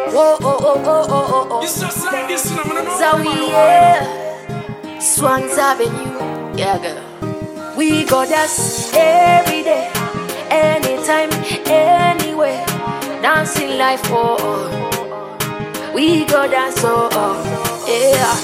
Whoa, oh, oh, oh, oh, oh, oh. It's just like this, no, no, no. Zowie, yeah. Swans Avenue, yeah, girl. We go dance every day, anytime, anywhere. Dancing life, oh, oh. We go dance, oh, oh, yeah.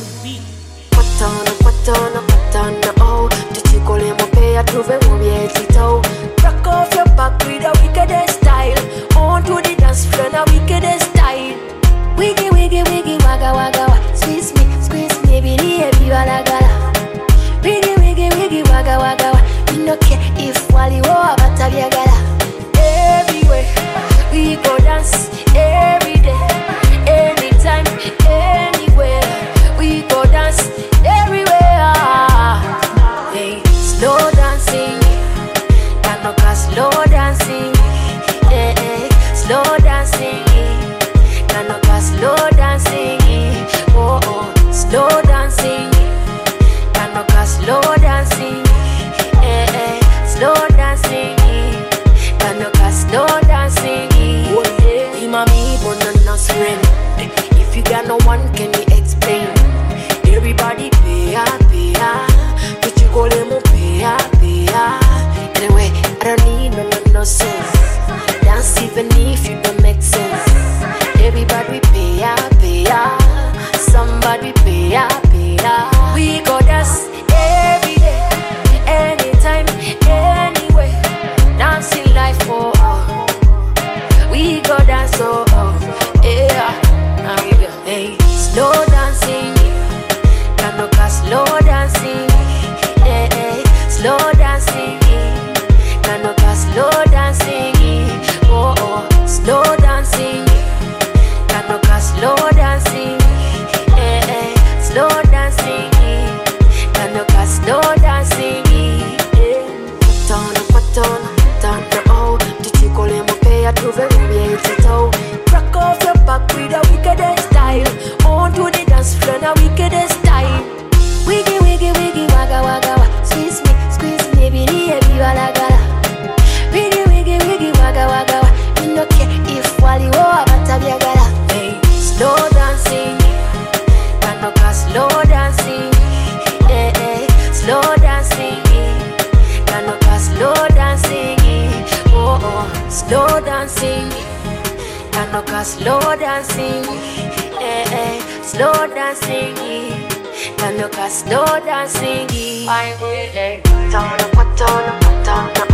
Patana, oh. Tichikole mopea tuve mobie tito. Rock off your back with a wicked style. On to the dance floor, a wicked style. Wiggy, wiggy, wiggy, wagga, wagga, wagga. Squeeze me, baby, wala gala. Wiggy, wiggy, wiggy, wagga, wagga, wagga. You no care if wali wa batabia gala. Everywhere we go dance, every day, anytime, anywhere. We go dance everywhere. Hey, slow dancing, Kanoka slow dancing. Hey, hey, slow dancing, Kanoka slow dancing. Oh, oh, slow dancing, Kanoka slow dancing. Hey, hey, slow dancing, Kanoka slow dancing. Imami bonana's friend. If you got no one, can you explain? Everybody pay up. But you call them pay up. Anyway, I don't need no sense. Dance even if you don't make sense. Everybody pay up. Somebody pay up. We go dance every day, anytime, anywhere. Dancing life, oh, oh. We go dance, oh, oh, yeah. Now we go, hey, slow dancing. Kanoka slow dancing, eh, eh, slow dancing. Kanoka slow dancing, oh, oh, slow dancing. Kanoka slow dancing, eh, eh, slow dancing. Kanoka slow dancing, patana, oh. Tichikole mopea tuve mobie tito. Rock off your back with a wicked style. On to the dance floor, a wicked style. Wiggy, wiggy, wiggy, wagga, wagga, wagga. Squeeze me, baby, wala gala. Wiggy, wiggy, wiggy, wagga, wagga, wagga. You no care if wali wa batabia gala. Hey, slow dancing, Kanoka slow dancing. Eh, eh, slow dancing, Kanoka slow dancing. Oh, oh, slow dancing, Kanoka slow dancing. Eh, eh, slow dancing. Kanoka slow dancing. Patana,